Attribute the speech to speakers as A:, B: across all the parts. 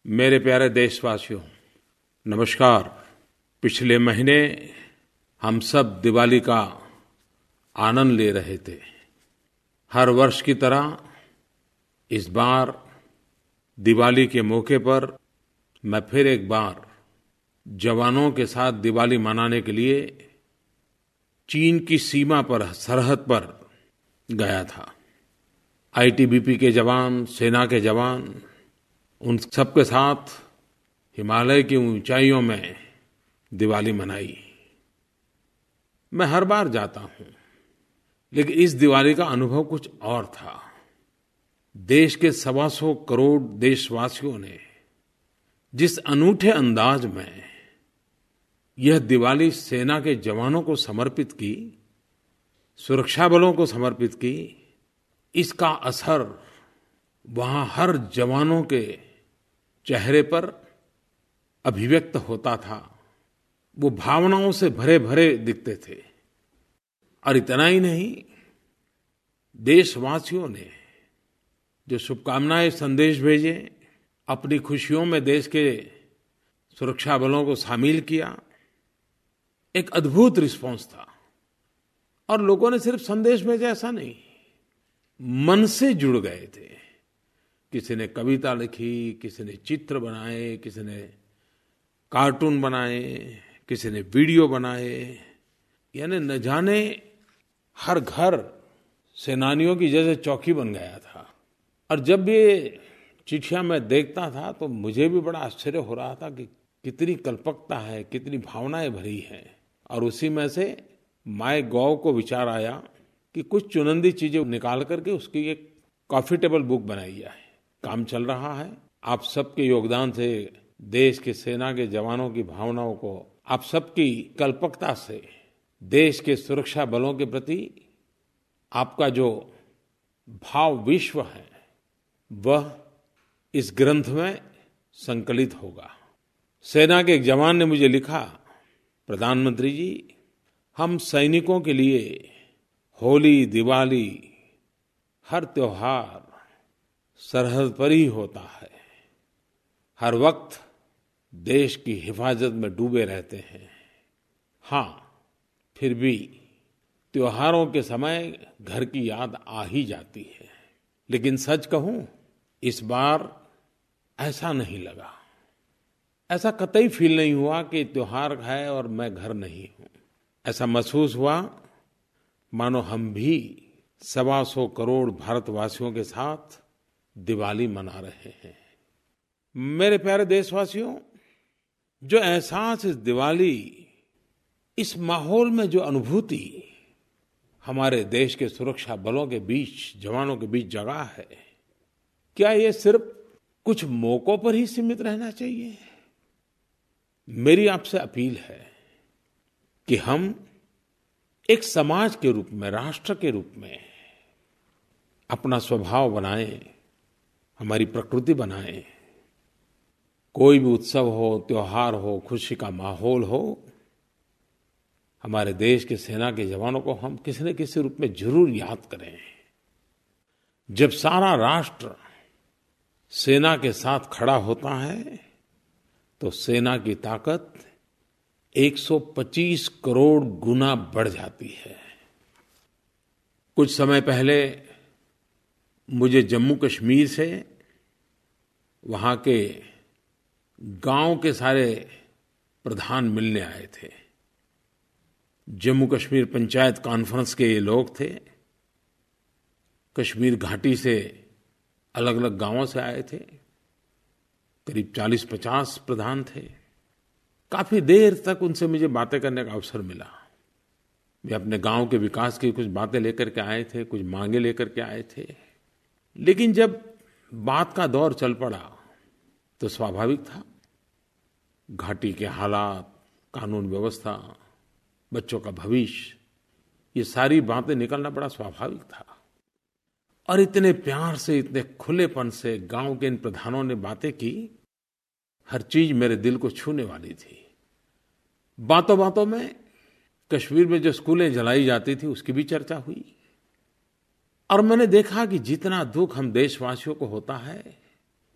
A: मेरे प्यारे देशवासियों, नमस्कार। पिछले महीने हम सब दिवाली का आनंद ले रहे थे। हर वर्ष की तरह इस बार दिवाली के मौके पर मैं फिर एक बार जवानों के साथ दिवाली मनाने के लिए चीन की सीमा पर, सरहद पर गया था। आईटीबीपी के जवान, सेना के जवान, उन सबके साथ हिमालय की ऊंचाइयों में दिवाली मनाई। मैं हर बार जाता हूं, लेकिन इस दिवाली का अनुभव कुछ और था। देश के 125 करोड़ देशवासियों ने जिस अनूठे अंदाज में यह दिवाली सेना के जवानों को समर्पित की, सुरक्षा बलों को समर्पित की, इसका असर वहां हर जवानों के चेहरे पर अभिव्यक्त होता था। वो भावनाओं से भरे भरे दिखते थे। और इतना ही नहीं, देशवासियों ने जो शुभकामनाएं, संदेश भेजे, अपनी खुशियों में देश के सुरक्षा बलों को शामिल किया, एक अद्भुत रिस्पांस था। और लोगों ने सिर्फ संदेश भेजा ऐसा नहीं, मन से जुड़ गए थे। किसी ने कविता लिखी, किसी ने चित्र बनाए, किसी ने कार्टून बनाए, किसी ने वीडियो बनाए। यानी न जाने हर घर सेनानियों की जैसे चौकी बन गया था। और जब ये चिट्ठियां मैं देखता था तो मुझे भी बड़ा आश्चर्य हो रहा था कि कितनी कल्पकता है, कितनी भावनाएं भरी हैं। और उसी में से माय गॉव को विचार आया कि कुछ चुनिंदी चीजें निकाल करके उसकी एक कॉफी टेबल बुक बनाई जाए। काम चल रहा है। आप सबके योगदान से, देश के सेना के जवानों की भावनाओं को, आप सबकी कल्पकता से देश के सुरक्षा बलों के प्रति आपका जो भाव विश्व है, वह इस ग्रंथ में संकलित होगा। सेना के एक जवान ने मुझे लिखा, प्रधानमंत्री जी, हम सैनिकों के लिए होली, दिवाली, हर त्योहार सरहद पर ही होता है। हर वक्त देश की हिफाजत में डूबे रहते हैं। हाँ, फिर भी त्योहारों के समय घर की याद आ ही जाती है। लेकिन सच कहूं, इस बार ऐसा नहीं लगा। ऐसा कतई फील नहीं हुआ कि त्योहार है और मैं घर नहीं हूं। ऐसा महसूस हुआ मानो हम भी 125 करोड़ भारतवासियों के साथ दिवाली मना रहे हैं। मेरे प्यारे देशवासियों, जो एहसास इस दिवाली, इस माहौल में जो अनुभूति हमारे देश के सुरक्षा बलों के बीच, जवानों के बीच जगा है, क्या ये सिर्फ कुछ मौकों पर ही सीमित रहना चाहिए? मेरी आपसे अपील है कि हम एक समाज के रूप में, राष्ट्र के रूप में अपना स्वभाव बनाएं, हमारी प्रकृति बनाएं। कोई भी उत्सव हो, त्योहार हो, खुशी का माहौल हो, हमारे देश के सेना के जवानों को हम किसी न किसी रूप में जरूर याद करें। जब सारा राष्ट्र सेना के साथ खड़ा होता है तो सेना की ताकत 125 करोड़ गुना बढ़ जाती है। कुछ समय पहले मुझे जम्मू कश्मीर से वहां के गांव के सारे प्रधान मिलने आए थे। जम्मू कश्मीर पंचायत कॉन्फ्रेंस के ये लोग थे। कश्मीर घाटी से अलग अलग गांवों से आए थे। करीब 40-50 प्रधान थे। काफी देर तक उनसे मुझे बातें करने का अवसर मिला। वे अपने गांव के विकास की कुछ बातें लेकर के आए थे, कुछ मांगे लेकर के आए थे। लेकिन जब बात का दौर चल पड़ा तो स्वाभाविक था, घाटी के हालात, कानून व्यवस्था, बच्चों का भविष्य, ये सारी बातें निकलना बड़ा स्वाभाविक था। और इतने प्यार से, इतने खुलेपन से गांव के इन प्रधानों ने बातें की, हर चीज मेरे दिल को छूने वाली थी। बातों बातों में कश्मीर में जो स्कूलें जलाई जाती थी उसकी भी चर्चा हुई। और मैंने देखा कि जितना दुख हम देशवासियों को होता है,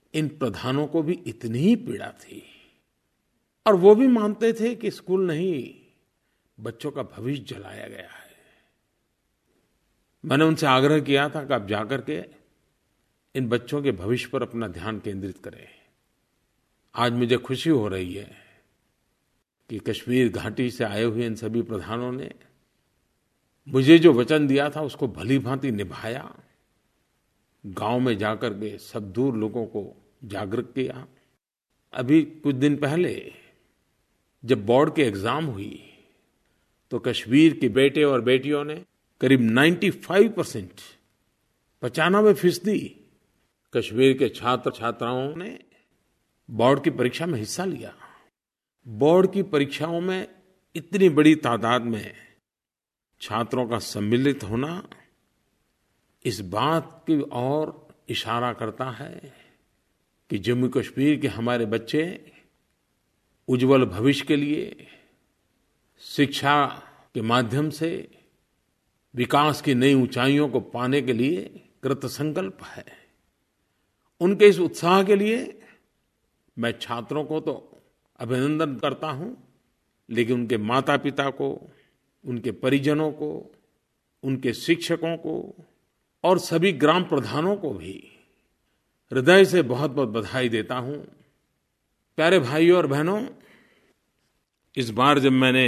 A: इन प्रधानों को भी इतनी ही पीड़ा थी और वो भी मानते थे कि स्कूल नहीं, बच्चों का भविष्य जलाया गया है। मैंने उनसे आग्रह किया था कि आप जाकर के इन बच्चों के भविष्य पर अपना ध्यान केंद्रित करें। आज मुझे खुशी हो रही है कि कश्मीर घाटी से आए हुए इन सभी प्रधानों ने मुझे जो वचन दिया था उसको भली-भांति निभाया। गांव में जाकर के सब दूर लोगों को जागरूक किया। अभी कुछ दिन पहले जब बोर्ड के एग्जाम हुई तो कश्मीर के बेटे और बेटियों ने करीब 95% 95% कश्मीर के छात्र छात्राओं ने बोर्ड की परीक्षा में हिस्सा लिया। बोर्ड की परीक्षाओं में इतनी बड़ी तादाद में छात्रों का सम्मिलित होना इस बात की ओर इशारा करता है कि जम्मू कश्मीर के हमारे बच्चे उज्जवल भविष्य के लिए शिक्षा के माध्यम से विकास की नई ऊंचाइयों को पाने के लिए कृतसंकल्प है। उनके इस उत्साह के लिए मैं छात्रों को तो अभिनंदन करता हूं, लेकिन उनके माता-पिता को, उनके परिजनों को, उनके शिक्षकों को और सभी ग्राम प्रधानों को भी हृदय से बहुत-बहुत बधाई देता हूं। प्यारे भाइयों और बहनों, इस बार जब मैंने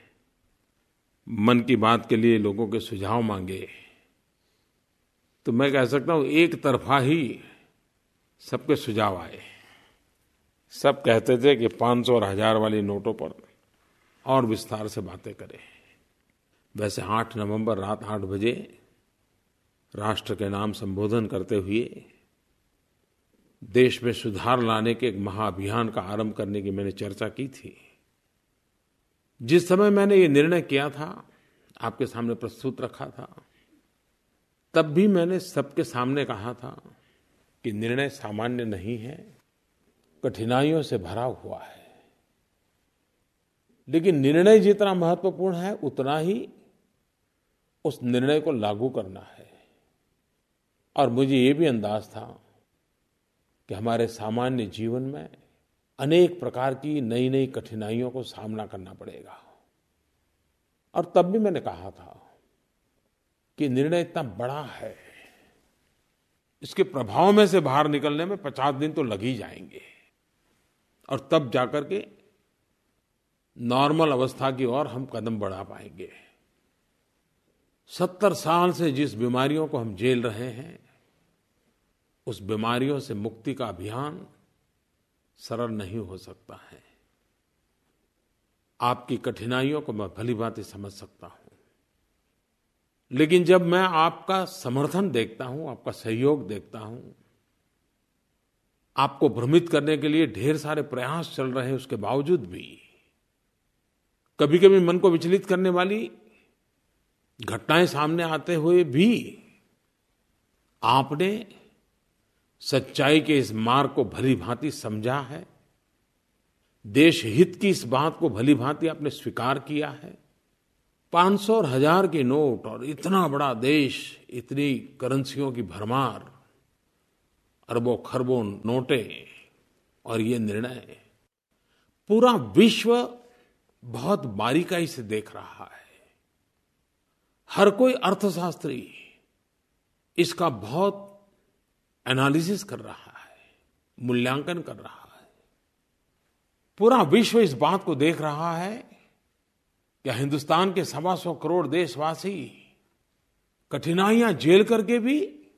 A: मन की बात के लिए लोगों के सुझाव मांगे तो मैं कह सकता हूं एक तरफा ही सबके सुझाव आए। सब कहते थे कि 500 और 1000 वाली नोटों पर और विस्तार से बातें करें। वैसे 8 नवंबर रात 8 बजे राष्ट्र के नाम संबोधन करते हुए देश में सुधार लाने के एक महाअभियान का आरंभ करने की मैंने चर्चा की थी। जिस समय मैंने ये निर्णय किया था, आपके सामने प्रस्तुत रखा था, तब भी मैंने सबके सामने कहा था कि निर्णय सामान्य नहीं है, कठिनाइयों से भरा हुआ है। लेकिन निर्णय जितना महत्वपूर्ण है उतना ही उस निर्णय को लागू करना है। और मुझे ये भी अंदाज था कि हमारे सामान्य जीवन में अनेक प्रकार की नई नई कठिनाइयों को सामना करना पड़ेगा। और तब भी मैंने कहा था कि निर्णय इतना बड़ा है, इसके प्रभाव में से बाहर निकलने में 50 दिन तो लग ही जाएंगे और तब जाकर के नॉर्मल अवस्था की ओर हम कदम बढ़ा पाएंगे। 70 साल से जिस बीमारियों को हम झेल रहे हैं, उस बीमारियों से मुक्ति का अभियान सरल नहीं हो सकता है। आपकी कठिनाइयों को मैं भलीभांति समझ सकता हूं, लेकिन जब मैं आपका समर्थन देखता हूं, आपका सहयोग देखता हूं, आपको भ्रमित करने के लिए ढेर सारे प्रयास चल रहे हैं, उसके बावजूद भी कभी-कभी मन को विचलित करने वाली घटनाएं सामने आते हुए भी आपने सच्चाई के इस मार्ग को भलीभांति समझा है, देश हित की इस बात को भलीभांति आपने स्वीकार किया है। 500 और 1000 के नोट और इतना बड़ा देश, इतनी करेंसियों की भरमार, अरबों खरबों नोटें और ये निर्णय पूरा विश्व बहुत बारीकाई से देख रहा है। हर कोई अर्थशास्त्री इसका बहुत एनालिसिस कर रहा है, मूल्यांकन कर रहा है। पूरा विश्व इस बात को देख रहा है कि हिंदुस्तान के 125 करोड़ देशवासी कठिनाइयां झेल करके भी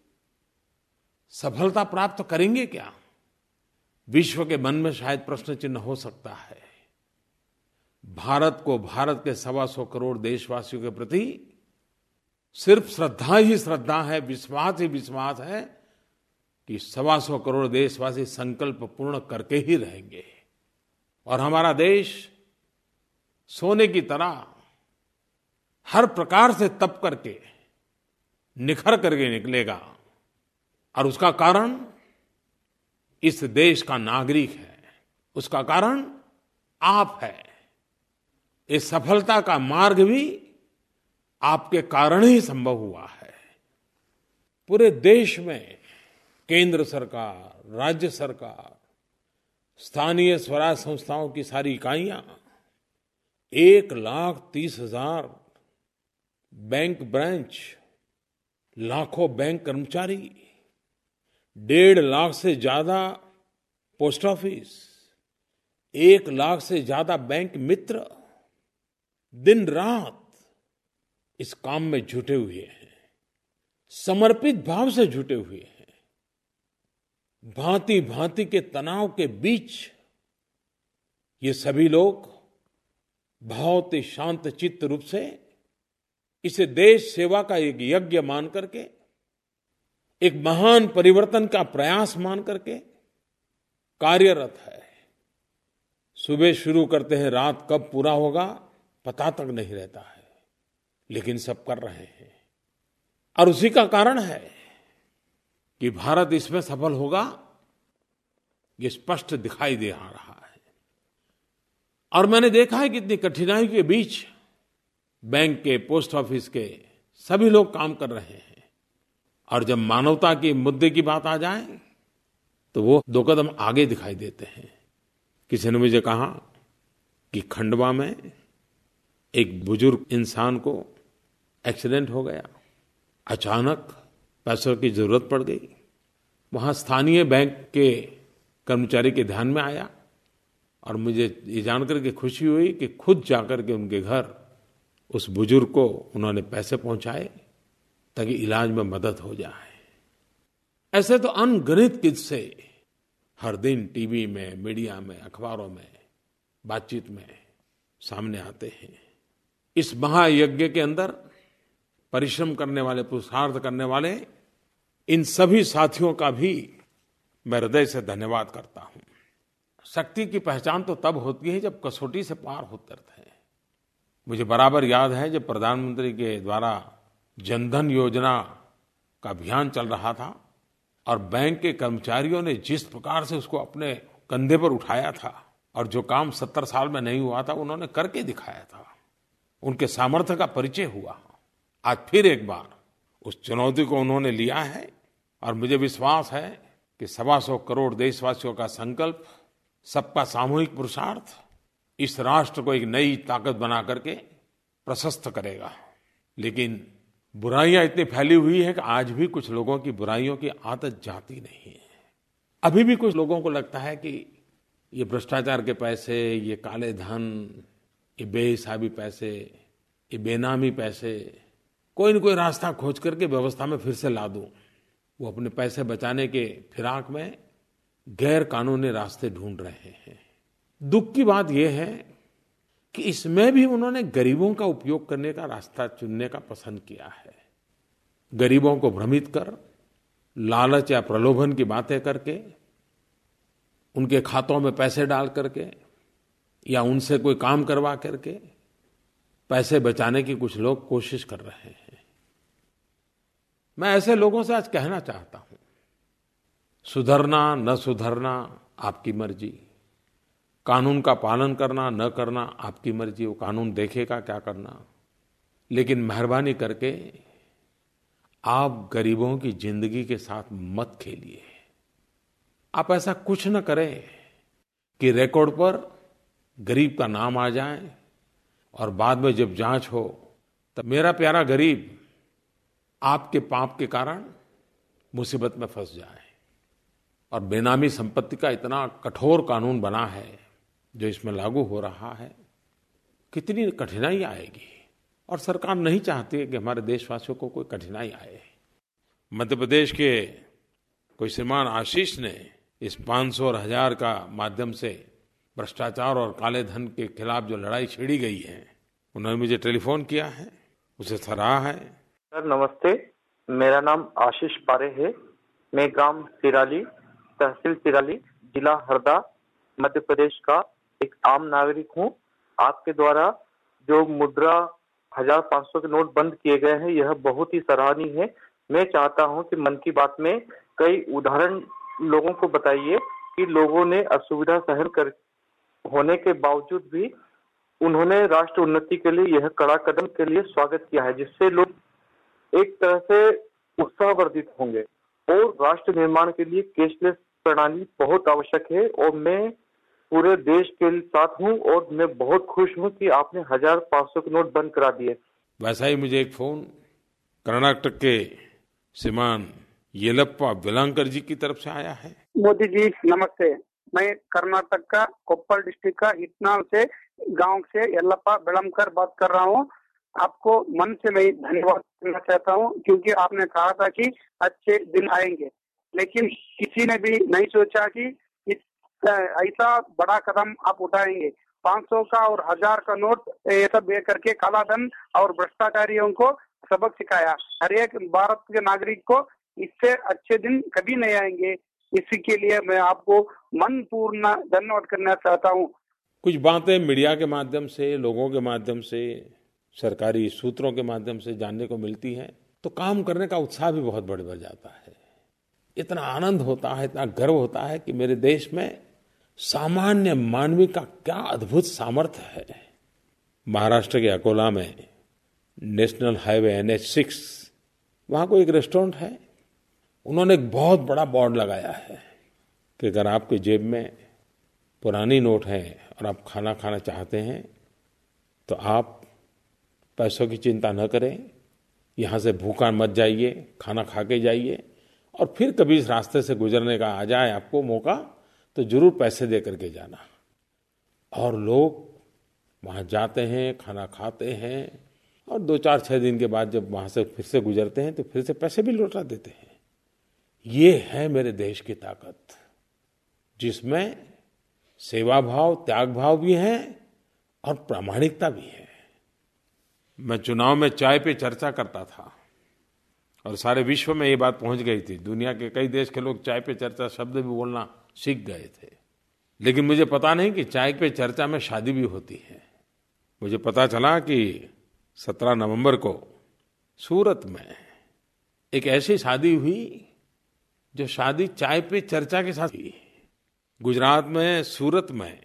A: सफलता प्राप्त करेंगे क्या? विश्व के मन में शायद प्रश्न चिन्ह हो सकता है। भारत को, भारत के 125 करोड़ देशवासियों के प्रति सिर्फ श्रद्धा ही श्रद्धा है, विश्वास ही विश्वास है कि 125 करोड़ देशवासी संकल्प पूर्ण करके ही रहेंगे और हमारा देश सोने की तरह हर प्रकार से तप करके निखर करके निकलेगा। और उसका कारण इस देश का नागरिक है, उसका कारण आप है। इस सफलता का मार्ग भी आपके कारण ही संभव हुआ है। पूरे देश में केंद्र सरकार, राज्य सरकार, स्थानीय स्वराज संस्थाओं की सारी इकाइयां, 1,30,000 बैंक ब्रांच, लाखों बैंक कर्मचारी, 1.5 लाख से ज्यादा पोस्ट ऑफिस, 1 लाख से ज्यादा बैंक मित्र दिन रात इस काम में जुटे हुए हैं, समर्पित भाव से जुटे हुए हैं। भांति भांति के तनाव के बीच ये सभी लोग बहुत ही शांत चित्त रूप से इसे देश सेवा का एक यज्ञ मान करके, एक महान परिवर्तन का प्रयास मान करके कार्यरत है। सुबह शुरू करते हैं, रात कब पूरा होगा पता तक नहीं रहता है, लेकिन सब कर रहे हैं। और उसी का कारण है कि भारत इसमें सफल होगा, ये स्पष्ट दिखाई दे रहा है। और मैंने देखा है कि इतनी कठिनाई के बीच बैंक के, पोस्ट ऑफिस के सभी लोग काम कर रहे हैं। और जब मानवता के मुद्दे की बात आ जाए तो वो 2 कदम आगे दिखाई देते हैं। किसी ने मुझे कहा कि खंडवा में एक बुजुर्ग इंसान को एक्सीडेंट हो गया, अचानक पैसों की जरूरत पड़ गई। वहां स्थानीय बैंक के कर्मचारी के ध्यान में आया और मुझे ये जानकर के खुशी हुई कि खुद जाकर के उनके घर उस बुजुर्ग को उन्होंने पैसे पहुंचाए ताकि इलाज में मदद हो जाए। ऐसे तो अनगिनत किस्से हर दिन टीवी में, मीडिया में, अखबारों में, बातचीत में सामने आते हैं। इस महायज्ञ के अंदर परिश्रम करने वाले, पुरुषार्थ करने वाले इन सभी साथियों का भी मैं हृदय से धन्यवाद करता हूं। शक्ति की पहचान तो तब होती है जब कसौटी से पार उतरते हैं। मुझे बराबर याद है जब प्रधानमंत्री के द्वारा जनधन योजना का अभियान चल रहा था और बैंक के कर्मचारियों ने जिस प्रकार से उसको अपने कंधे पर उठाया था और जो काम 70 साल में नहीं हुआ था उन्होंने करके दिखाया था, उनके सामर्थ्य का परिचय हुआ। आज फिर एक बार उस चुनौती को उन्होंने लिया है और मुझे विश्वास है कि 125 करोड़ देशवासियों का संकल्प, सबका सामूहिक पुरुषार्थ इस राष्ट्र को एक नई ताकत बना करके प्रशस्त करेगा। लेकिन बुराइयां इतनी फैली हुई है कि आज भी कुछ लोगों की बुराइयों की आदत जाती नहीं है। अभी भी कुछ लोगों को लगता है कि ये भ्रष्टाचार के पैसे, ये काले धन, ये बेहिसाबी पैसे, ये बेनामी पैसे, कोई न कोई रास्ता खोज करके व्यवस्था में फिर से ला दूं। वो अपने पैसे बचाने के फिराक में गैर कानूनी रास्ते ढूंढ रहे हैं। दुख की बात यह है कि इसमें भी उन्होंने गरीबों का उपयोग करने का रास्ता चुनने का पसंद किया है। गरीबों को भ्रमित कर, लालच या प्रलोभन की बातें करके, उनके खातों में पैसे डाल करके या उनसे कोई काम करवा करके पैसे बचाने की कुछ लोग कोशिश कर रहे हैं। मैं ऐसे लोगों से आज कहना चाहता हूं, सुधरना न सुधरना आपकी मर्जी, कानून का पालन करना न करना आपकी मर्जी, वो कानून देखेगा क्या करना। लेकिन मेहरबानी करके आप गरीबों की जिंदगी के साथ मत खेलिए। आप ऐसा कुछ न करें कि रिकॉर्ड पर गरीब का नाम आ जाए और बाद में जब जांच हो तब मेरा प्यारा गरीब आपके पाप के कारण मुसीबत में फंस जाए। और बेनामी संपत्ति का इतना कठोर कानून बना है जो इसमें लागू हो रहा है, कितनी कठिनाई आएगी। और सरकार नहीं चाहती है कि हमारे देशवासियों को कोई कठिनाई आए। मध्य प्रदेश के कोई श्रीमान आशीष ने इस 500 और 1000 का माध्यम से भ्रष्टाचार और काले धन के खिलाफ जो लड़ाई छिड़ी गई है, उन्होंने मुझे टेलीफोन किया है, उसे सराहा है।
B: सर नमस्ते, मेरा नाम आशीष पारे है। मैं ग्राम सिराली, तहसील सिराली, जिला हरदा, मध्य प्रदेश का एक आम नागरिक हूं। आपके द्वारा जो मुद्रा 1500 के नोट बंद किए गए हैं, यह बहुत ही सराहनीय है। मैं चाहता हूं कि मन की बात में कई उदाहरण लोगों को बताइए कि लोगों ने असुविधा सहन कर होने के बावजूद भी उन्होंने राष्ट्र उन्नति के लिए यह कड़ा कदम के लिए स्वागत किया है, जिससे लोग एक तरह से उत्साहवर्धित होंगे और राष्ट्र निर्माण के लिए कैशलेस प्रणाली बहुत आवश्यक है और मैं पूरे देश के साथ हूँ और मैं बहुत खुश हूँ कि आपने 1500 के नोट बंद करा दिए।
A: वैसा ही मुझे एक फोन कर्नाटक के श्रीमान येलप्पा वेलांकर जी की तरफ से आया है।
C: मोदी जी नमस्ते, मैं कर्नाटक का कोप्पल डिस्ट्रिक्ट का इटनाल से गांव से येलप्पा वेलांकर बात कर रहा हूँ। आपको मन से मैं धन्यवाद करना चाहता हूँ क्योंकि आपने कहा था कि अच्छे दिन आएंगे, लेकिन किसी ने भी नहीं सोचा कि ऐसा बड़ा कदम आप उठाएंगे। 500 का और 1000 का नोट ये सब दे करके काला धन और भ्रष्टाचारियों को सबक सिखाया। हर एक भारत के नागरिक को इससे अच्छे दिन कभी नहीं आएंगे। इसी के लिए मैं आपको मन पूर्ण धन्यवाद करना चाहता हूँ।
A: कुछ बातें मीडिया के माध्यम से, लोगों के माध्यम से, सरकारी सूत्रों के माध्यम से जानने को मिलती है तो काम करने का उत्साह भी बहुत बढ़ जाता है। इतना आनंद होता है, इतना गर्व होता है कि मेरे देश में सामान्य मानवी का क्या अद्भुत सामर्थ्य है। महाराष्ट्र के अकोला में नेशनल हाईवे NH6 वहाँ कोई एक रेस्टोरेंट है, उन्होंने एक बहुत बड़ा बोर्ड लगाया है कि अगर आपके जेब में पुरानी नोट है और आप खाना खाना चाहते हैं तो आप पैसों की चिंता न करें, यहाँ से भूखा मत जाइए, खाना खा के जाइए और फिर कभी इस रास्ते से गुजरने का आ जाए आपको मौका तो जरूर पैसे दे करके जाना। और लोग वहाँ जाते हैं, खाना खाते हैं और 2-4-6 दिन के बाद जब वहाँ से फिर से गुजरते हैं तो फिर से पैसे भी लौटा देते हैं। ये है मेरे देश की ताकत, जिसमें सेवा भाव, त्याग भाव भी है और प्रामाणिकता भी है। मैं चुनाव में चाय पे चर्चा करता था और सारे विश्व में ये बात पहुंच गई थी। दुनिया के कई देश के लोग चाय पे चर्चा शब्द भी बोलना सीख गए थे, लेकिन मुझे पता नहीं कि चाय पे चर्चा में शादी भी होती है। मुझे पता चला कि 17 नवंबर को सूरत में एक ऐसी शादी हुई जो शादी चाय पे चर्चा के साथ हुई। गुजरात में सूरत में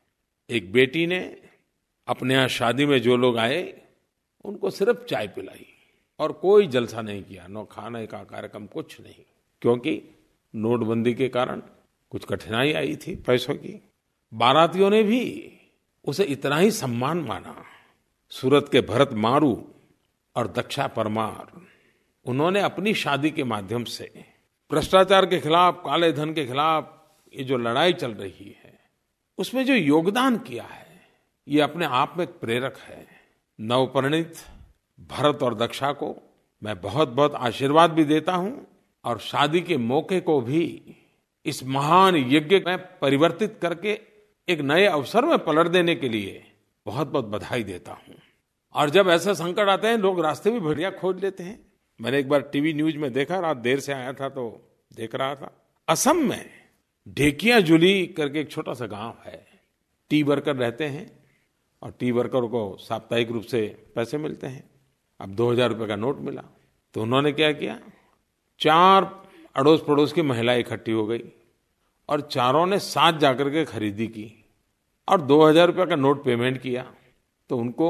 A: एक बेटी ने अपने यहाँ शादी में जो लोग आए उनको सिर्फ चाय पिलाई और कोई जलसा नहीं किया, न खाने का कार्यक्रम, कुछ नहीं, क्योंकि नोटबंदी के कारण कुछ कठिनाई आई थी पैसों की। बारातियों ने भी उसे इतना ही सम्मान माना। सूरत के भरत मारू और दक्षा परमार, उन्होंने अपनी शादी के माध्यम से भ्रष्टाचार के खिलाफ, काले धन के खिलाफ ये जो लड़ाई चल रही है उसमें जो योगदान किया है ये अपने आप में एक प्रेरक है। नवपरिणीत भरत और दक्षा को मैं बहुत बहुत आशीर्वाद भी देता हूं और शादी के मौके को भी इस महान यज्ञ में परिवर्तित करके एक नए अवसर में पलट देने के लिए बहुत बहुत बधाई देता हूं। और जब ऐसे संकट आते हैं लोग रास्ते भी बढ़िया खोज लेते हैं। मैंने एक बार टीवी न्यूज में देखा, रात देर से आया था तो देख रहा था, असम में ढेकियाजुली करके एक छोटा सा गांव है। टी वर्कर रहते हैं और टी वर्कर को साप्ताहिक रूप से पैसे मिलते हैं। अब 2000 रुपये का नोट मिला तो उन्होंने क्या किया, 4 अड़ोस पड़ोस की महिलाएं इकट्ठी हो गई और चारों ने साथ जाकर के खरीदी की और 2000 रुपये का नोट पेमेंट किया। तो उनको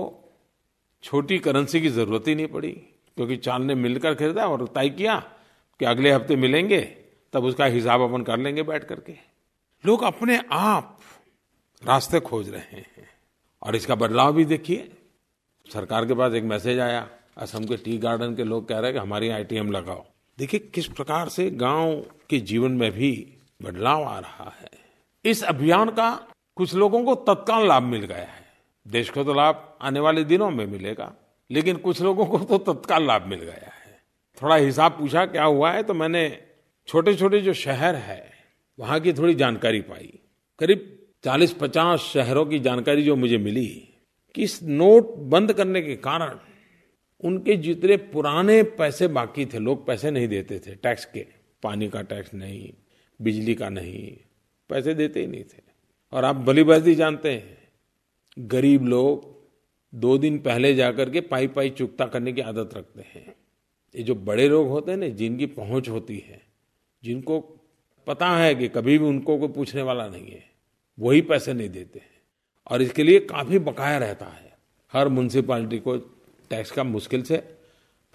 A: छोटी करेंसी की जरूरत ही नहीं पड़ी, क्योंकि 4 ने मिलकर खरीदा और तय किया कि अगले हफ्ते मिलेंगे, तब उसका हिसाब अपन कर लेंगे बैठ करके। लोग अपने आप रास्ते खोज रहे हैं और इसका बदलाव भी देखिए। सरकार के पास एक मैसेज आया, असम के टी गार्डन के लोग कह रहे हैं कि हमारी ATM लगाओ। देखिए किस प्रकार से गांव के जीवन में भी बदलाव आ रहा है। इस अभियान का कुछ लोगों को तत्काल लाभ मिल गया है। देश को तो लाभ आने वाले दिनों में मिलेगा, लेकिन कुछ लोगों को तो तत्काल लाभ मिल गया है। थोड़ा हिसाब पूछा क्या हुआ है तो मैंने छोटे छोटे जो शहर है वहां की थोड़ी जानकारी पाई। करीब 40-50 शहरों की जानकारी जो मुझे मिली कि इस नोट बंद करने के कारण उनके जितने पुराने पैसे बाकी थे, लोग पैसे नहीं देते थे टैक्स के, पानी का टैक्स नहीं, बिजली का नहीं, पैसे देते ही नहीं थे। और आप भली भांति जानते हैं गरीब लोग 2 दिन पहले जाकर के पाई चुकता करने की आदत रखते हैं। ये जो बड़े लोग होते हैं ना, जिनकी पहुंच होती है, जिनको पता है कि कभी भी उनको कोई पूछने वाला नहीं है, वही पैसे नहीं देते हैं और इसके लिए काफी बकाया रहता है। हर म्युनिसिपैलिटी को टैक्स का मुश्किल से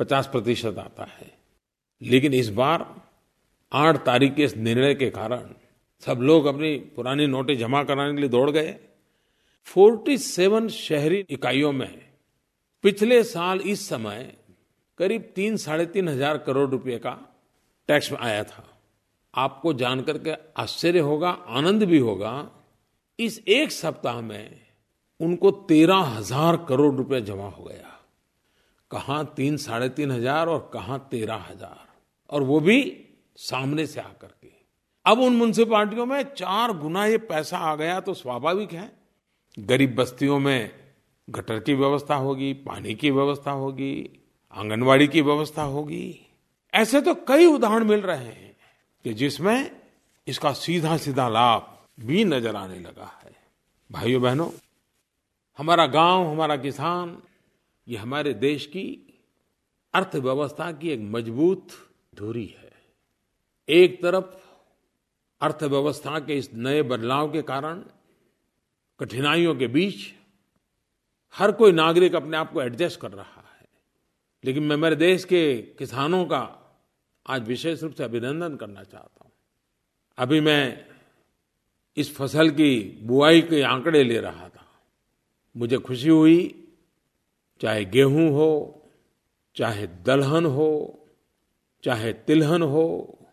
A: 50% आता है। लेकिन इस बार 8 तारीख के इस निर्णय के कारण सब लोग अपनी पुरानी नोटें जमा कराने के लिए दौड़ गए। 47 शहरी इकाइयों में पिछले साल इस समय करीब 3-3.5 हजार करोड़ रुपए का टैक्स आया था। आपको जानकर के आश्चर्य होगा, आनंद भी होगा, इस एक सप्ताह में उनको 13,000 करोड़ रुपए जमा हो गया। कहाँ 3-3.5 हजार और कहाँ 13,000, और वो भी सामने से आकर के। अब उन म्युनिसिपैलिटियों में 4 गुना ये पैसा आ गया तो स्वाभाविक है गरीब बस्तियों में गटर की व्यवस्था होगी, पानी की व्यवस्था होगी, आंगनवाड़ी की व्यवस्था होगी। ऐसे तो कई उदाहरण मिल रहे हैं कि जिसमें इसका सीधा सीधा लाभ भी नजर आने लगा है। भाइयों बहनों, हमारा गांव, हमारा किसान, ये हमारे देश की अर्थव्यवस्था की एक मजबूत धुरी है। एक तरफ अर्थव्यवस्था के इस नए बदलाव के कारण कठिनाइयों के बीच हर कोई नागरिक अपने आप को एडजस्ट कर रहा है, लेकिन मैं मेरे देश के किसानों का आज विशेष रूप से अभिनंदन करना चाहता हूं। अभी मैं इस फसल की बुआई के आंकड़े ले रहा था, मुझे खुशी हुई, चाहे गेहूं हो, चाहे दलहन हो, चाहे तिलहन हो।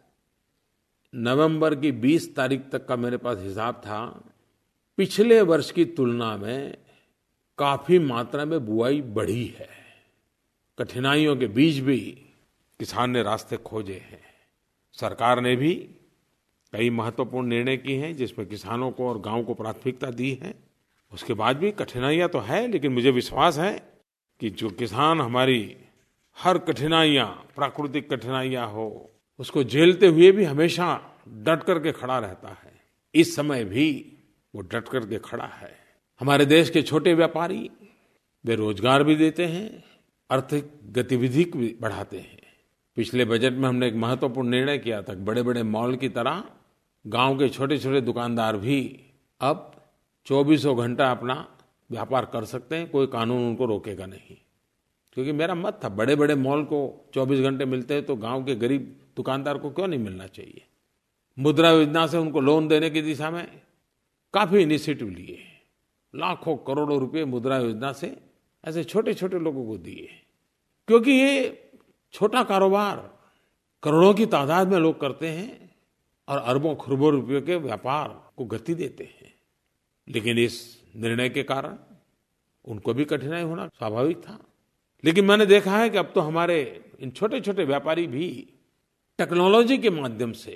A: नवंबर की 20 तारीख तक का मेरे पास हिसाब था, पिछले वर्ष की तुलना में काफी मात्रा में बुआई बढ़ी है। कठिनाइयों के बीच भी किसान ने रास्ते खोजे हैं। सरकार ने भी कई महत्वपूर्ण निर्णय किए हैं जिसमें किसानों को और गांव को प्राथमिकता दी है। उसके बाद भी कठिनाइयां तो है, लेकिन मुझे विश्वास है कि जो किसान हमारी हर कठिनाइयां, प्राकृतिक कठिनाइयां हो, उसको झेलते हुए भी हमेशा डट करके खड़ा रहता है। इस समय भी वो डट करके खड़ा है। हमारे देश के छोटे व्यापारी वे रोजगार भी देते हैं, आर्थिक गतिविधि भी बढ़ाते हैं। पिछले बजट में हमने एक महत्वपूर्ण निर्णय किया था, बड़े बड़े मॉल की तरह गांव के छोटे छोटे दुकानदार भी अब 24 घंटा अपना व्यापार कर सकते हैं, कोई कानून उनको रोकेगा नहीं। क्योंकि मेरा मत था, बड़े बड़े मॉल को 24 घंटे मिलते हैं तो गांव के गरीब दुकानदार को क्यों नहीं मिलना चाहिए। मुद्रा योजना से उनको लोन देने की दिशा में काफी इनिशिएटिव लिए, लाखों करोड़ों रुपए मुद्रा योजना से ऐसे छोटे छोटे लोगों को दिए, क्योंकि ये छोटा कारोबार करोड़ों की तादाद में लोग करते हैं और अरबों खरबों रुपयों के व्यापार को गति देते हैं। लेकिन इस निर्णय के कारण उनको भी कठिनाई होना स्वाभाविक था। लेकिन मैंने देखा है कि अब तो हमारे इन छोटे छोटे व्यापारी भी टेक्नोलॉजी के माध्यम से,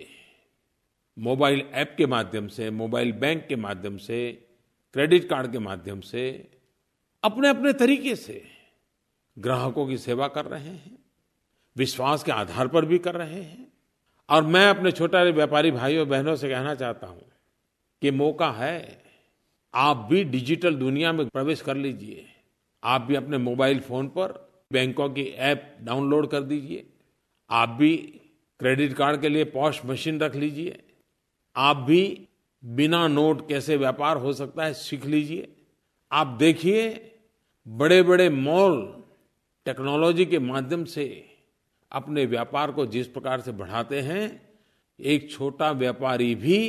A: मोबाइल ऐप के माध्यम से, मोबाइल बैंक के माध्यम से, क्रेडिट कार्ड के माध्यम से अपने अपने तरीके से ग्राहकों की सेवा कर रहे हैं, विश्वास के आधार पर भी कर रहे हैं। और मैं अपने छोटे व्यापारी भाइयों बहनों से कहना चाहता हूं कि मौका है, आप भी डिजिटल दुनिया में प्रवेश कर लीजिए। आप भी अपने मोबाइल फोन पर बैंकों की ऐप डाउनलोड कर दीजिए। आप भी क्रेडिट कार्ड के लिए पॉश मशीन रख लीजिए। आप भी बिना नोट कैसे व्यापार हो सकता है सीख लीजिए। आप देखिए, बड़े बड़े मॉल टेक्नोलॉजी के माध्यम से अपने व्यापार को जिस प्रकार से बढ़ाते हैं, एक छोटा व्यापारी भी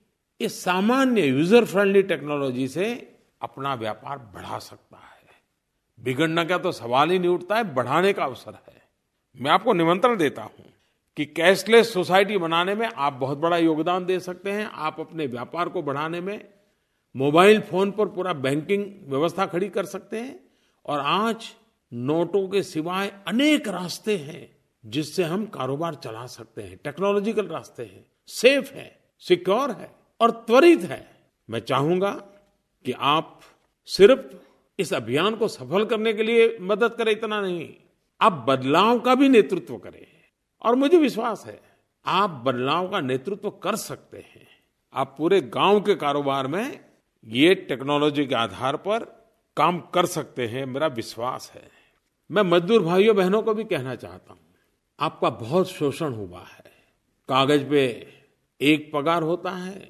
A: इस सामान्य यूजर फ्रेंडली टेक्नोलॉजी से अपना व्यापार बढ़ा सकता है। बिगड़ने का तो सवाल ही नहीं उठता है, बढ़ाने का अवसर है। मैं आपको निमंत्रण देता हूं कि कैशलेस सोसाइटी बनाने में आप बहुत बड़ा योगदान दे सकते हैं। आप अपने व्यापार को बढ़ाने में मोबाइल फोन पर पूरा बैंकिंग व्यवस्था खड़ी कर सकते हैं। और आज नोटों के सिवाय अनेक रास्ते हैं जिससे हम कारोबार चला सकते हैं। टेक्नोलॉजिकल रास्ते हैं, सेफ है, सिक्योर है और त्वरित है। मैं चाहूंगा कि आप सिर्फ इस अभियान को सफल करने के लिए मदद करें, इतना नहीं, आप बदलाव का भी नेतृत्व करें। और मुझे विश्वास है आप बदलाव का नेतृत्व कर सकते हैं। आप पूरे गांव के कारोबार में ये टेक्नोलॉजी के आधार पर काम कर सकते हैं, मेरा विश्वास है। मैं मजदूर भाइयों बहनों को भी कहना चाहता हूं, आपका बहुत शोषण हुआ है। कागज पे एक पगार होता है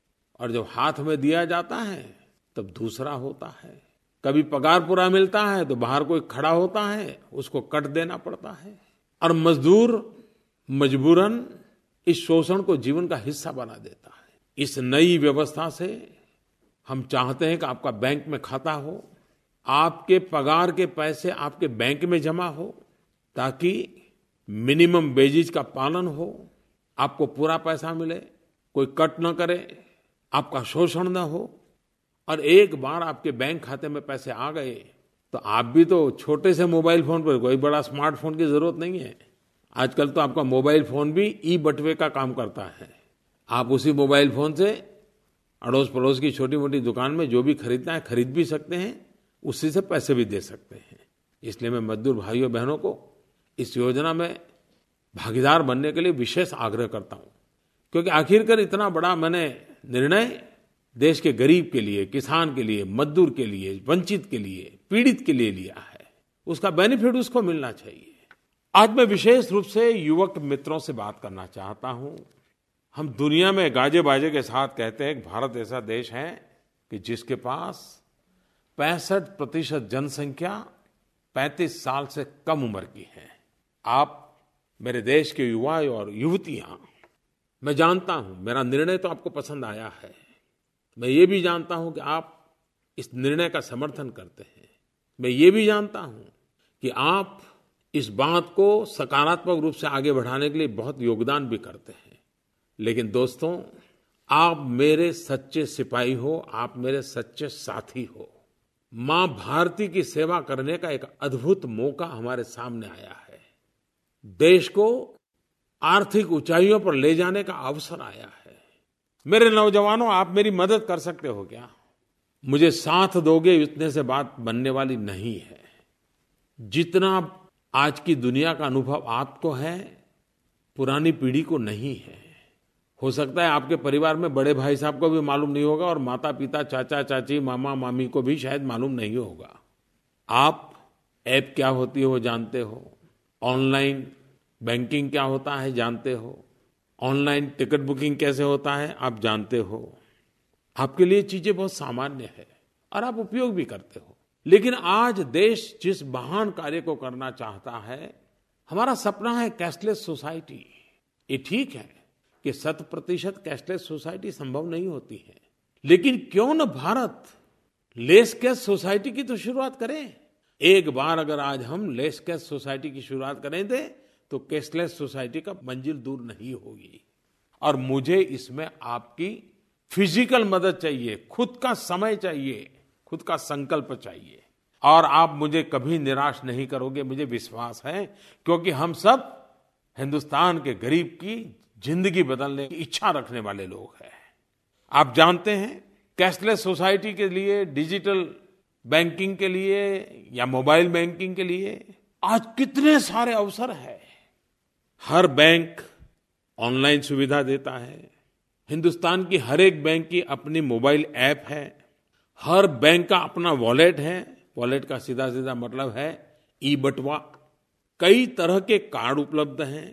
A: और जब हाथ में दिया जाता है तब दूसरा होता है। कभी पगार पूरा मिलता है तो बाहर कोई खड़ा होता है, उसको कट देना पड़ता है। और मजदूर मजबूरन इस शोषण को जीवन का हिस्सा बना देता है। इस नई व्यवस्था से हम चाहते हैं कि आपका बैंक में खाता हो, आपके पगार के पैसे आपके बैंक में जमा हो, ताकि मिनिमम वेजेस का पालन हो, आपको पूरा पैसा मिले, कोई कट न करे, आपका शोषण न हो। और एक बार आपके बैंक खाते में पैसे आ गए तो आप भी तो छोटे से मोबाइल फोन पर, कोई बड़ा स्मार्टफोन की जरूरत नहीं है। आजकल तो आपका मोबाइल फोन भी ई बटुए का काम करता है। आप उसी मोबाइल फोन से अड़ोस पड़ोस की छोटी मोटी दुकान में जो भी खरीदना है खरीद भी सकते हैं, उसी से पैसे भी दे सकते हैं। इसलिए मैं मजदूर भाइयों बहनों को इस योजना में भागीदार बनने के लिए विशेष आग्रह करता हूं, क्योंकि आखिरकार इतना बड़ा मैंने निर्णय देश के गरीब के लिए, किसान के लिए, मजदूर के लिए, वंचित के लिए, पीड़ित के लिए लिया है। उसका बेनिफिट उसको मिलना चाहिए। आज मैं विशेष रूप से युवक मित्रों से बात करना चाहता हूं। हम दुनिया में गाजे बाजे के साथ कहते हैं कि भारत ऐसा देश है कि जिसके पास 65% जनसंख्या 35 साल से कम उम्र की है। आप मेरे देश के युवा और युवतियां, मैं जानता हूं मेरा निर्णय तो आपको पसंद आया है। मैं ये भी जानता हूं कि आप इस निर्णय का समर्थन करते हैं। मैं ये भी जानता हूं कि आप इस बात को सकारात्मक रूप से आगे बढ़ाने के लिए बहुत योगदान भी करते हैं। लेकिन दोस्तों, आप मेरे सच्चे सिपाही हो, आप मेरे सच्चे साथी हो। मां भारती की सेवा करने का एक अद्भुत मौका हमारे सामने आया है। देश को आर्थिक ऊंचाइयों पर ले जाने का अवसर आया है। मेरे नौजवानों, आप मेरी मदद कर सकते हो क्या? मुझे साथ दोगे इतने से बात बनने वाली नहीं है। जितना आज की दुनिया का अनुभव आपको है, पुरानी पीढ़ी को नहीं है। हो सकता है आपके परिवार में बड़े भाई साहब को भी मालूम नहीं होगा और माता पिता, चाचा चाची, मामा मामी को भी शायद मालूम नहीं होगा। आप ऐप क्या होती है वो जानते हो, ऑनलाइन बैंकिंग क्या होता है जानते हो, ऑनलाइन टिकट बुकिंग कैसे होता है आप जानते हो। आपके लिए चीजें बहुत सामान्य है और आप उपयोग भी करते हो। लेकिन आज देश जिस महान कार्य को करना चाहता है, हमारा सपना है कैशलेस सोसाइटी। ये ठीक है कि 100% कैशलेस सोसाइटी संभव नहीं होती है, लेकिन क्यों न भारत लेस कैश सोसाइटी की तो शुरुआत करें। एक बार अगर आज हम लेस कैश सोसाइटी की शुरुआत करें थे तो कैशलेस सोसाइटी का मंजिल दूर नहीं होगी। और मुझे इसमें आपकी फिजिकल मदद चाहिए, खुद का समय चाहिए, खुद का संकल्प चाहिए। और आप मुझे कभी निराश नहीं करोगे, मुझे विश्वास है, क्योंकि हम सब हिंदुस्तान के गरीब की जिंदगी बदलने की इच्छा रखने वाले लोग हैं। आप जानते हैं, कैशलेस सोसाइटी के लिए, डिजिटल बैंकिंग के लिए या मोबाइल बैंकिंग के लिए आज कितने सारे अवसर हैं। हर बैंक ऑनलाइन सुविधा देता है। हिंदुस्तान की हर एक बैंक की अपनी मोबाइल ऐप है। हर बैंक का अपना वॉलेट है। वॉलेट का सीधा सीधा मतलब है ई बटुआ। कई तरह के कार्ड उपलब्ध हैं।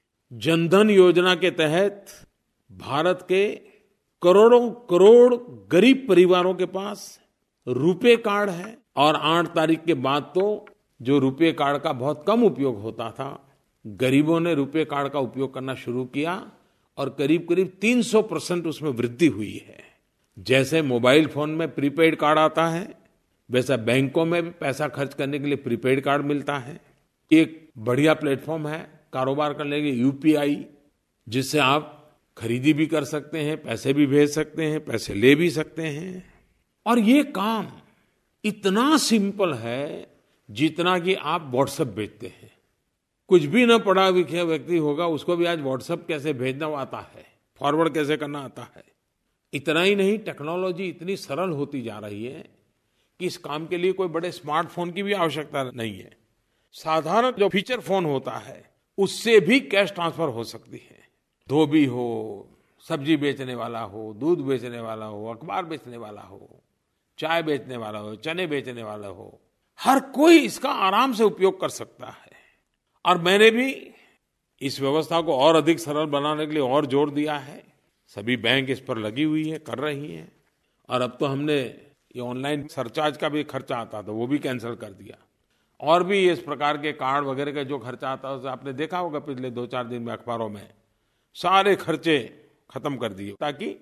A: जनधन योजना के तहत भारत के करोड़ों करोड़ गरीब परिवारों के पास रुपे कार्ड है। और 8 तारीख के बाद तो जो रुपे कार्ड का बहुत कम उपयोग होता था, गरीबों ने रुपे कार्ड का उपयोग करना शुरू किया और करीब करीब 300% उसमें वृद्धि हुई है। जैसे मोबाइल फोन में प्रीपेड कार्ड आता है, वैसा बैंकों में भी पैसा खर्च करने के लिए प्रीपेड कार्ड मिलता है। एक बढ़िया प्लेटफॉर्म है कारोबार करने के लिए यूपीआई, जिससे आप खरीदी भी कर सकते हैं, पैसे भी भेज सकते हैं, पैसे ले भी सकते हैं। और ये काम इतना सिंपल है जितना कि आप व्हाट्सएप भेजते हैं। कुछ भी न पढ़ा लिखा व्यक्ति होगा, उसको भी आज व्हाट्सएप कैसे भेजना आता है, फॉरवर्ड कैसे करना आता है। इतना ही नहीं, टेक्नोलॉजी इतनी सरल होती जा रही है कि इस काम के लिए कोई बड़े स्मार्टफोन की भी आवश्यकता नहीं है। साधारण जो फीचर फोन होता है उससे भी कैश ट्रांसफर हो सकती है। धोबी हो, सब्जी बेचने वाला हो, दूध बेचने वाला हो, अखबार बेचने वाला हो, चाय बेचने वाला हो, चने बेचने वाला हो, हर कोई इसका आराम से उपयोग कर सकता है। और मैंने भी इस व्यवस्था को और अधिक सरल बनाने के लिए और जोर दिया है। सभी बैंक इस पर लगी हुई है, कर रही हैं। और अब तो हमने ये ऑनलाइन सरचार्ज का भी खर्चा आता था, वो भी कैंसिल कर दिया। और भी इस प्रकार के कार्ड वगैरह का जो खर्चा आता है, आपने देखा होगा पिछले 2-4 दिन में अखबारों में, सारे खर्चे खत्म कर दिए ताकि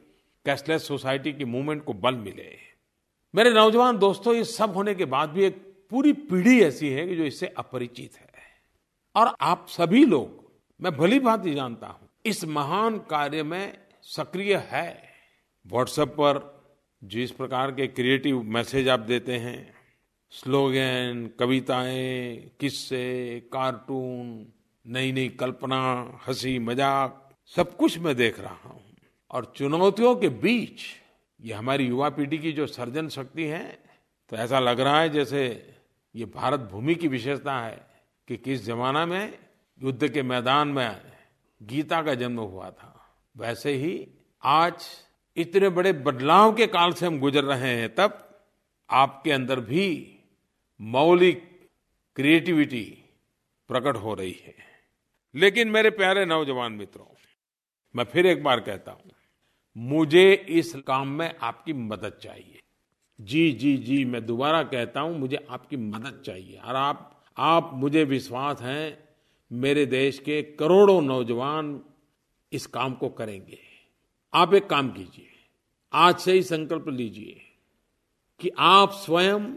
A: कैशलेस सोसाइटी की मूवमेंट को बल मिले। मेरे नौजवान दोस्तों, ये सब होने के बाद भी एक पूरी पीढ़ी ऐसी है कि जो इससे अपरिचित है। और आप सभी लोग, मैं भली भांति जानता हूं, इस महान कार्य में सक्रिय है। व्हाट्सएप पर जिस प्रकार के क्रिएटिव मैसेज आप देते हैं, स्लोगन, कविताएं, किस्से, कार्टून, नई नई कल्पना, हंसी मजाक, सब कुछ मैं देख रहा हूं। और चुनौतियों के बीच ये हमारी युवा पीढ़ी की जो सर्जन शक्ति है, तो ऐसा लग रहा है जैसे ये भारत भूमि की विशेषता है कि किस जमाना में युद्ध के मैदान में गीता का जन्म हुआ था, वैसे ही आज इतने बड़े बदलाव के काल से हम गुजर रहे हैं, तब आपके अंदर भी मौलिक क्रिएटिविटी प्रकट हो रही है। लेकिन मेरे प्यारे नौजवान मित्रों, मैं फिर एक बार कहता हूं, मुझे इस काम में आपकी मदद चाहिए। जी जी जी, मैं दोबारा कहता हूं, मुझे आपकी मदद चाहिए। और आप मुझे विश्वास है, मेरे देश के करोड़ों नौजवान इस काम को करेंगे। आप एक काम कीजिए, आज से ही संकल्प लीजिए कि आप स्वयं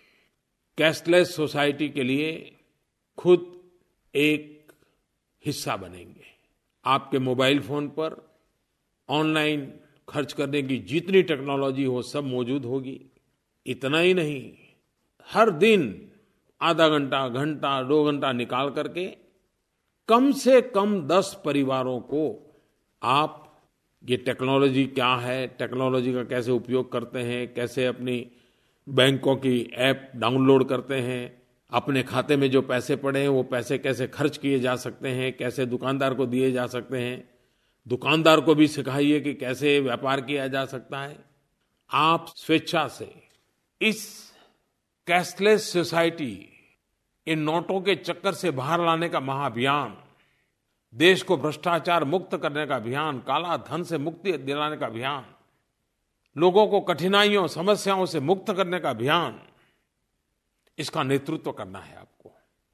A: कैशलेस सोसाइटी के लिए खुद एक हिस्सा बनेंगे। आपके मोबाइल फोन पर ऑनलाइन खर्च करने की जितनी टेक्नोलॉजी हो, सब मौजूद होगी। इतना ही नहीं, हर दिन आधा घंटा, घंटा, 2 घंटा निकाल करके कम से कम 10 परिवारों को आप ये टेक्नोलॉजी क्या है, टेक्नोलॉजी का कैसे उपयोग करते हैं, कैसे अपनी बैंकों की ऐप डाउनलोड करते हैं, अपने खाते में जो पैसे पड़े हैं वो पैसे कैसे खर्च किए जा सकते हैं, कैसे दुकानदार को दिए जा सकते हैं, दुकानदार को भी सिखाइए कि कैसे व्यापार किया जा सकता है। आप स्वेच्छा से इस कैशलेस सोसाइटी, इन नोटों के चक्कर से बाहर लाने का महाअभियान, देश को भ्रष्टाचार मुक्त करने का अभियान, काला धन से मुक्ति दिलाने का अभियान, लोगों को कठिनाइयों, समस्याओं से मुक्त करने का अभियान, इसका नेतृत्व करना है आपको।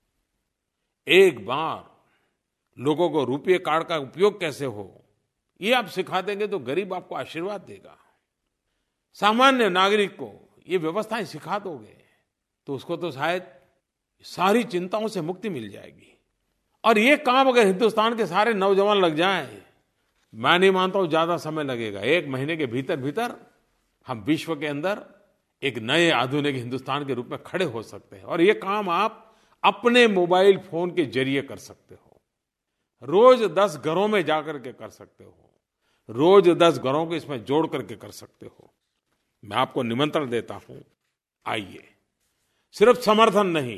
A: एक बार लोगों को रुपये कार्ड का उपयोग कैसे हो, ये आप सिखा देंगे तो गरीब आपको आशीर्वाद देगा। सामान्य नागरिक को ये व्यवस्थाएं सिखा दोगे तो उसको तो शायद सारी चिंताओं से मुक्ति मिल जाएगी। और ये काम अगर हिंदुस्तान के सारे नौजवान लग जाएं, मैं नहीं मानता हूं ज्यादा समय लगेगा। 1 महीने के भीतर भीतर हम विश्व के अंदर एक नए आधुनिक हिंदुस्तान के रूप में खड़े हो सकते हैं। और ये काम आप अपने मोबाइल फोन के जरिए कर सकते हो। रोज 10 घरों में जाकर के कर सकते हो, रोज 10 घरों को इसमें जोड़ करके कर सकते हो। मैं आपको निमंत्रण देता हूं, आइए। सिर्फ समर्थन नहीं,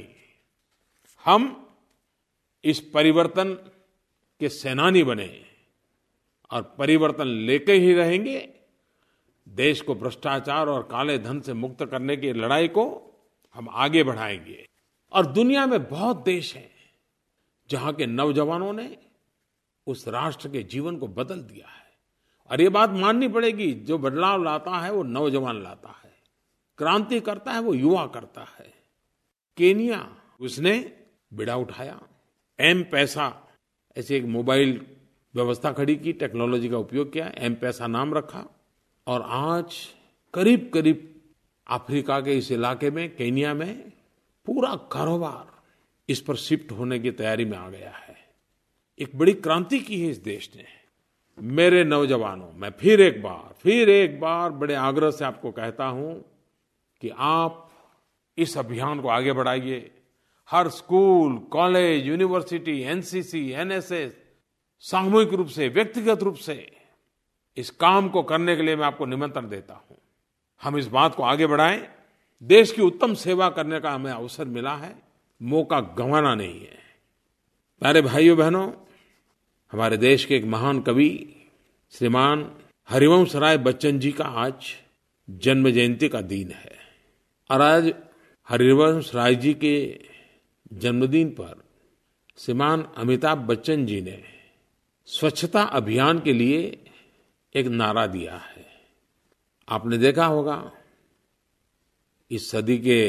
A: हम इस परिवर्तन के सेनानी बने और परिवर्तन लेके ही रहेंगे। देश को भ्रष्टाचार और काले धन से मुक्त करने की लड़ाई को हम आगे बढ़ाएंगे। और दुनिया में बहुत देश हैं जहां के नौजवानों ने उस राष्ट्र के जीवन को बदल दिया है। और ये बात माननी पड़ेगी, जो बदलाव लाता है वो नौजवान लाता है, क्रांति करता है वो युवा करता है। केनिया, उसने बिड़ा उठाया, एम-पैसा ऐसे एक मोबाइल व्यवस्था खड़ी की, टेक्नोलॉजी का उपयोग किया, एम-पैसा नाम रखा। और आज करीब करीब अफ्रीका के इस इलाके में, केनिया में, पूरा कारोबार इस पर शिफ्ट होने की तैयारी में आ गया है। एक बड़ी क्रांति की है इस देश ने। मेरे नौजवानों, मैं फिर एक बार बड़े आग्रह से आपको कहता हूं कि आप इस अभियान को आगे बढ़ाइए। हर school, college, university, NCC, NSS, सामूहिक रूप से, व्यक्तिगत रूप से इस काम को करने के लिए मैं आपको निमंत्रण देता हूं। हम इस बात को आगे बढ़ाएं। देश की उत्तम सेवा करने का हमें अवसर मिला है, मौका गंवाना नहीं है। प्यारे भाइयों बहनों, हमारे देश के एक महान कवि श्रीमान हरिवंश राय बच्चन जी का आज जन्म जयंती का दिन है। और आज हरिवंश राय जी के जन्मदिन पर श्रीमान अमिताभ बच्चन जी ने स्वच्छता अभियान के लिए एक नारा दिया है। आपने देखा होगा, इस सदी के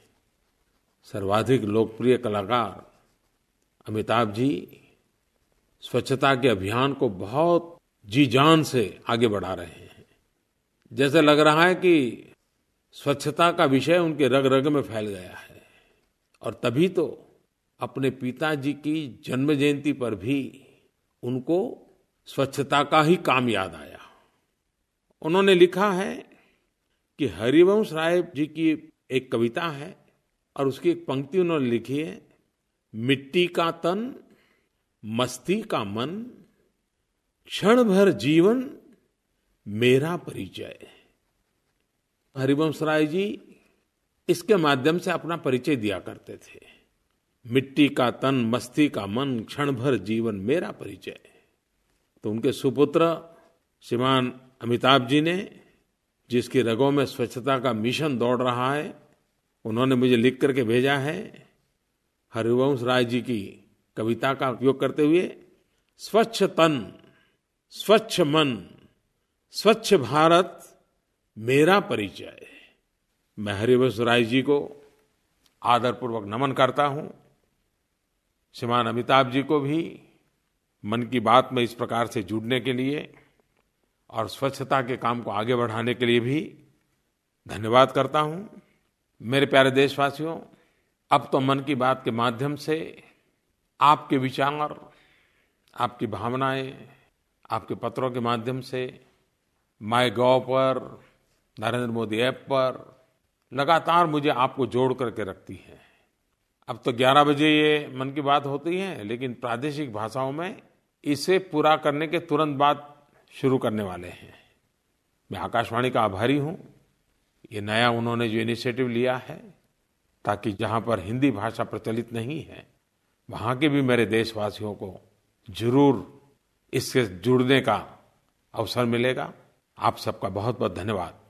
A: सर्वाधिक लोकप्रिय कलाकार अमिताभ जी स्वच्छता के अभियान को बहुत जी जान से आगे बढ़ा रहे हैं। जैसे लग रहा है कि स्वच्छता का विषय उनके रग रग में फैल गया है। और तभी तो अपने पिताजी की जन्म जयंती पर भी उनको स्वच्छता का ही काम याद आया। उन्होंने लिखा है कि हरिवंश राय जी की एक कविता है और उसकी एक पंक्ति उन्होंने लिखी है, मिट्टी का तन, मस्ती का मन, क्षण भर जीवन मेरा परिचय। हरिवंश राय जी इसके माध्यम से अपना परिचय दिया करते थे। मिट्टी का तन, मस्ती का मन, क्षण भर जीवन मेरा परिचय। तो उनके सुपुत्र श्रीमान अमिताभ जी ने, जिसकी रगों में स्वच्छता का मिशन दौड़ रहा है, उन्होंने मुझे लिख करके भेजा है, हरिवंश राय जी की कविता का उपयोग करते हुए, स्वच्छ तन, स्वच्छ मन, स्वच्छ भारत मेरा परिचय। मैं हरिवंश राय जी को आदरपूर्वक नमन करता हूं। श्रीमान अमिताभ जी को भी मन की बात में इस प्रकार से जुड़ने के लिए और स्वच्छता के काम को आगे बढ़ाने के लिए भी धन्यवाद करता हूं। मेरे प्यारे देशवासियों, अब तो मन की बात के माध्यम से आपके विचार, आपकी भावनाएं, आपके पत्रों के माध्यम से माईगॉव पर, नरेंद्र मोदी ऐप पर लगातार मुझे आपको जोड़ करके रखती है। अब तो 11 बजे ये मन की बात होती है, लेकिन प्रादेशिक भाषाओं में इसे पूरा करने के तुरंत बाद शुरू करने वाले हैं। मैं आकाशवाणी का आभारी हूँ। ये नया उन्होंने जो इनिशिएटिव लिया है, ताकि जहाँ पर हिंदी भाषा प्रचलित नहीं है, वहाँ के भी मेरे देशवासियों को जरूर इससे जुड़ने का अवसर मिलेगा। आप सबका बहुत बहुत धन्यवाद।